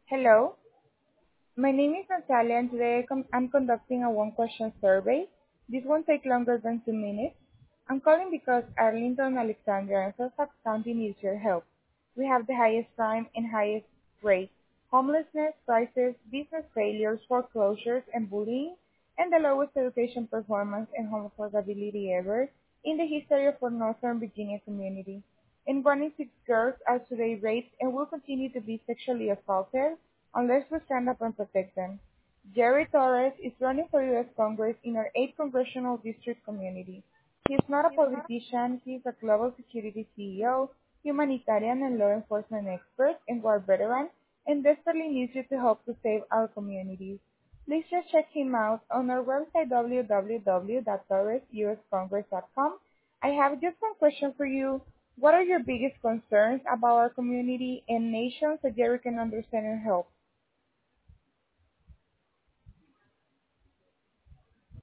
Hello, my name is Natalia and today I'm conducting a one-question survey. This won't take longer than 2 minutes. I'm calling because Arlington, Alexandria, and Fairfax County needs your help. We have the highest crime and highest rate, homelessness, crisis, business failures, foreclosures, and bullying, and the lowest education performance and home affordability ever in the history of our Northern Virginia community. And 1 in 6 girls are today raped and will continue to be sexually assaulted unless we stand up and protect them. Jerry Torres is running for U.S. Congress in our 8th congressional district community. He is not a politician, he is a global security CEO, humanitarian and law enforcement expert, and war veteran, and desperately needs you to help to save our communities. Please just check him out on our website www.torresuscongress.com. I have just one question for you. What are your biggest concerns about our community and nation so Jerry can understand and help?